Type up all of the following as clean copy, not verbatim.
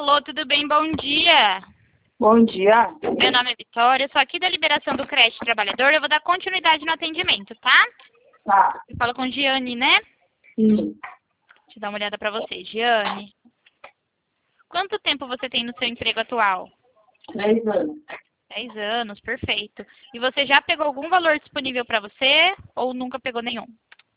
Alô, tudo bem? Bom dia. Bom dia. Meu nome é Vitória, sou aqui da Liberação do Crédito Trabalhador. Eu vou dar continuidade no atendimento, tá? Tá. Eu falo com Giane, né? Sim. Deixa eu dar uma olhada pra você. Giane, quanto tempo você tem no seu emprego atual? 3 anos. 10 anos, perfeito. E você já pegou algum valor disponível pra você ou nunca pegou nenhum?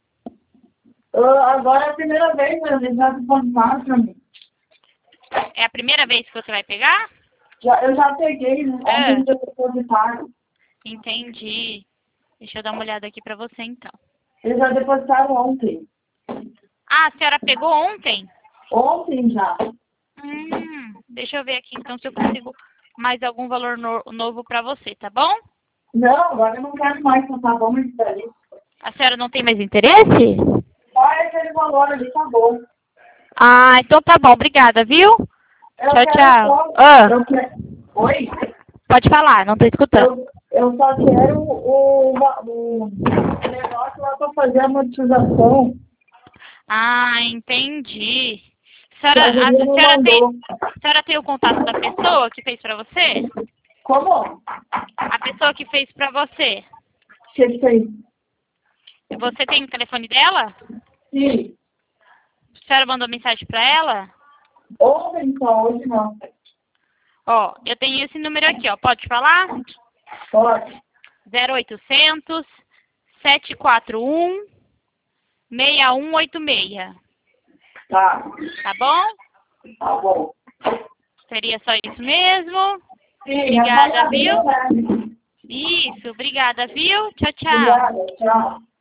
Agora é a primeira vez, mas eles já depositaram pra mim. É a primeira vez que você vai pegar? Eu já peguei, né? Ontem já depositaram. Entendi. Deixa eu dar uma olhada aqui pra você, então. Eles já depositaram ontem. Ah, a senhora pegou ontem? Ontem já. Deixa eu ver aqui, então, se eu consigo mais algum valor novo pra você, tá bom? Não, agora eu não quero mais, então tá bom, mas daí. A senhora não tem mais interesse? Só aquele valor ali, tá bom. Ah, então tá bom. Obrigada, viu? Eu Tchau, quero tchau. só... Eu quero... Oi? Pode falar, não tô escutando. Eu só quero o negócio lá pra fazer a amortização. Ah, entendi. Que a guria me mandou. A senhora tem o contato da pessoa que fez pra você? Como? A pessoa que fez pra você. Que fez? Você tem o telefone dela? Sim. A senhora mandou mensagem pra ela? Ontem só, hoje não. Ó, eu tenho esse número aqui, ó. Pode falar? Pode. 0800 741 6186. Tá. Tá bom? Tá bom. Seria só isso mesmo? Sim, Obrigada, é viu? verdade. Isso, obrigada, viu? Tchau, tchau. Obrigada, tchau.